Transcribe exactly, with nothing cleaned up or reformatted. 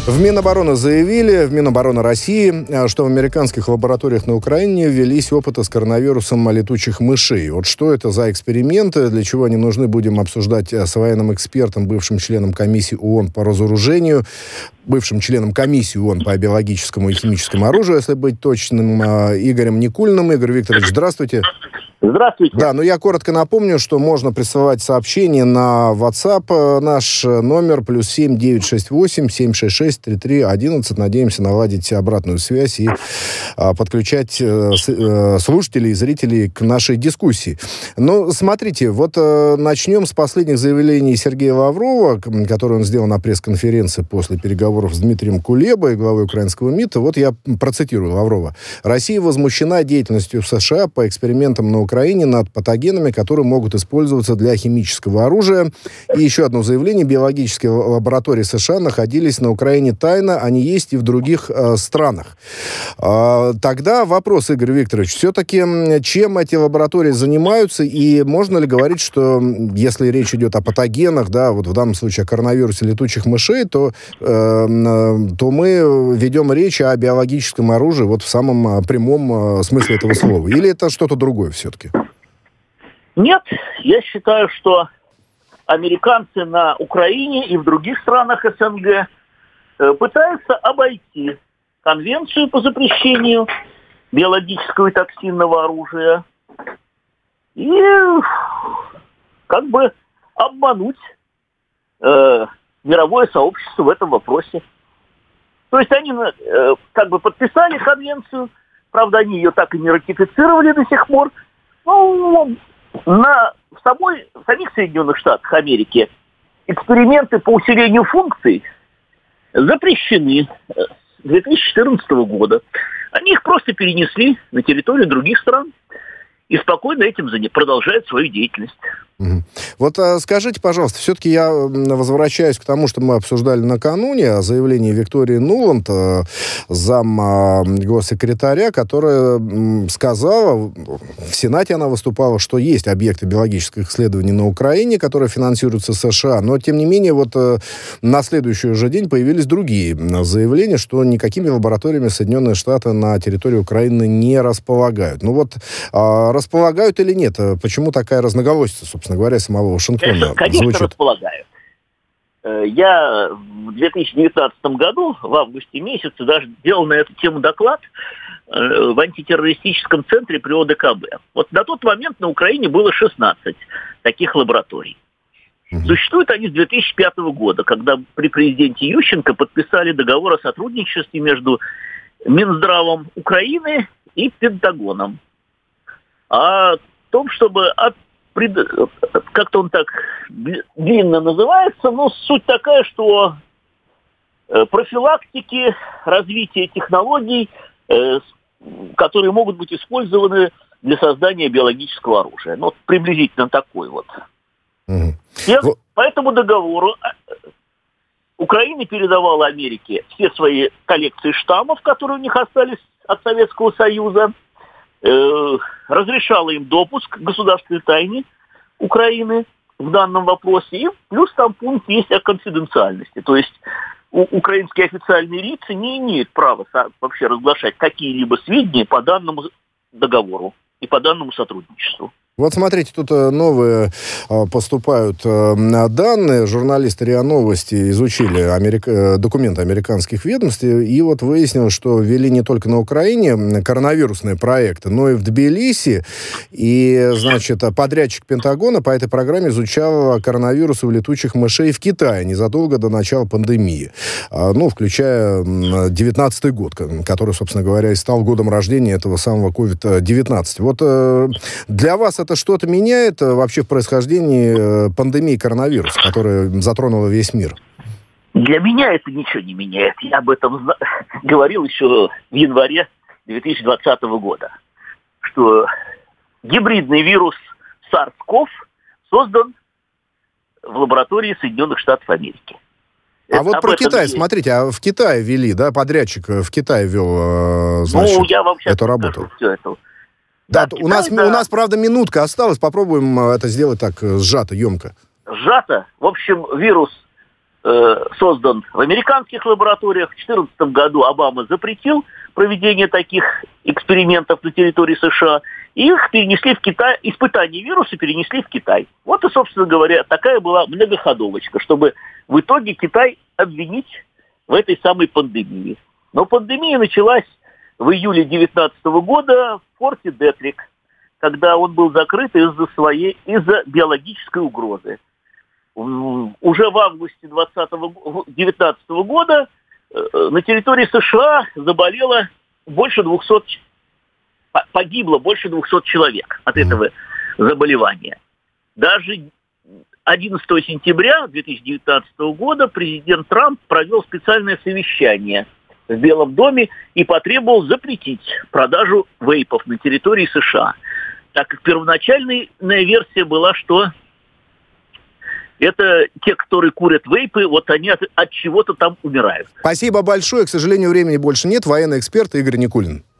В Минобороны заявили, в Минобороны России, что в американских лабораториях на Украине велись опыты с коронавирусом летучих мышей. Вот что это за эксперименты, для чего они нужны, будем обсуждать с военным экспертом, бывшим членом комиссии ООН по разоружению, бывшим членом комиссии ООН по биологическому и химическому оружию, если быть точным, Игорем Никулиным. Игорь Викторович, здравствуйте. Здравствуйте. Да, ну я коротко напомню, что можно присылать сообщения на WhatsApp. Наш номер плюс семь девятьсот шестьдесят восемь семьсот шестьдесят шесть тридцать три одиннадцать. Надеемся наладить обратную связь и а, подключать э, с, э, слушателей и зрителей к нашей дискуссии. Ну, смотрите, вот э, начнем с последних заявлений Сергея Лаврова, которые он сделал на пресс-конференции после переговоров с Дмитрием Кулебой, главой украинского МИДа. Вот я процитирую Лаврова. «Россия возмущена деятельностью США по экспериментам на Украине Украине над патогенами, которые могут использоваться для химического оружия». И еще одно заявление. Биологические лаборатории США находились на Украине тайно, они есть и в других э, странах. Э, тогда вопрос, Игорь Викторович, все-таки чем эти лаборатории занимаются, и можно ли говорить, что если речь идет о патогенах, да, вот в данном случае о коронавирусе летучих мышей, то, э, то мы ведем речь о биологическом оружии вот в самом прямом смысле этого слова? Или это что-то другое все-таки? Нет, я считаю, что американцы на Украине и в других странах СНГ пытаются обойти конвенцию по запрещению биологического и токсинного оружия и как бы обмануть э, мировое сообщество в этом вопросе. То есть они э, как бы подписали конвенцию, правда, они ее так и не ратифицировали до сих пор. Ну, на в, самой, в самих Соединенных Штатах Америки эксперименты по усилению функций запрещены с две тысячи четырнадцатого года. Они их просто перенесли на территорию других стран и спокойно этим продолжают свою деятельность. Угу. Вот а, скажите, пожалуйста, все-таки я возвращаюсь к тому, что мы обсуждали накануне, о заявлении Виктории Нуланд, зам госсекретаря, которая сказала, в Сенате она выступала, что есть объекты биологических исследований на Украине, которые финансируются США, но, тем не менее, вот на следующий же день появились другие заявления, что никакими лабораториями Соединенные Штаты на территории Украины не располагают. Ну вот, а, располагают или нет? Почему такая разноголосица, собственно говоря, самого Вашингтона конечно, конечно, звучит? располагают. Я в две тысячи девятнадцатом году, в августе месяце, даже делал на эту тему доклад в антитеррористическом центре при О Д К Б. Вот на тот момент на Украине было шестнадцать таких лабораторий. Угу. Существуют они с две тысячи пятого года, когда при президенте Ющенко подписали договор о сотрудничестве между Минздравом Украины и Пентагоном. О том, чтобы от как-то он так длинно называется, но суть такая, что профилактики, развития технологий, которые могут быть использованы для создания биологического оружия. Ну, приблизительно такой вот. Угу. И по этому договору Украина передавала Америке все свои коллекции штаммов, которые у них остались от Советского Союза, разрешала им допуск к государственной тайне Украины в данном вопросе. И плюс там пункт есть о конфиденциальности. То есть у, украинские официальные лица не имеют права вообще разглашать какие-либо сведения по данному договору и по данному сотрудничеству. Вот смотрите, тут новые поступают данные. Журналисты РИА Новости изучили америка... документы американских ведомств, и вот выяснилось, что ввели не только на Украине коронавирусные проекты, но и в Тбилиси. И, значит, подрядчик Пентагона по этой программе изучал коронавирусы у летучих мышей в Китае незадолго до начала пандемии. Ну, включая девятнадцатый год, который, собственно говоря, и стал годом рождения этого самого ковид девятнадцать. Вот для вас это что-то меняет вообще в происхождении пандемии коронавируса, которая затронула весь мир? Для меня это ничего не меняет. Я об этом говорил еще в январе две тысячи двадцатого года, что гибридный вирус SARS-ков создан в лаборатории Соединенных Штатов Америки. А это, вот про Китай, есть. Смотрите, а в Китае ввели, да, подрядчик в Китае ввел, значит, ну, я вам эту работу. Все это. Да, да, у, нас, да. у нас, правда, минутка осталась. Попробуем это сделать так сжато, емко. Сжато. В общем, вирус э, создан в американских лабораториях. В две тысячи четырнадцатом году Обама запретил проведение таких экспериментов на территории США. И их перенесли в Китай, испытания вируса перенесли в Китай. Вот и, собственно говоря, такая была многоходовочка, чтобы в итоге Китай обвинить в этой самой пандемии. Но пандемия началась в июле две тысячи девятнадцатого года в форте Детрик, когда он был закрыт из-за своей, из-за биологической угрозы. Уже в августе две тысячи девятнадцатого года на территории США заболело больше двухсот, погибло больше двухсот человек от этого заболевания. Даже одиннадцатого сентября две тысячи девятнадцатого года президент Трамп провел специальное совещание в Белом доме и потребовал запретить продажу вейпов на территории США. Так как первоначальная версия была, что это те, которые курят вейпы, вот они от, от чего-то там умирают. Спасибо большое. К сожалению, времени больше нет. Военный эксперт Игорь Никулин.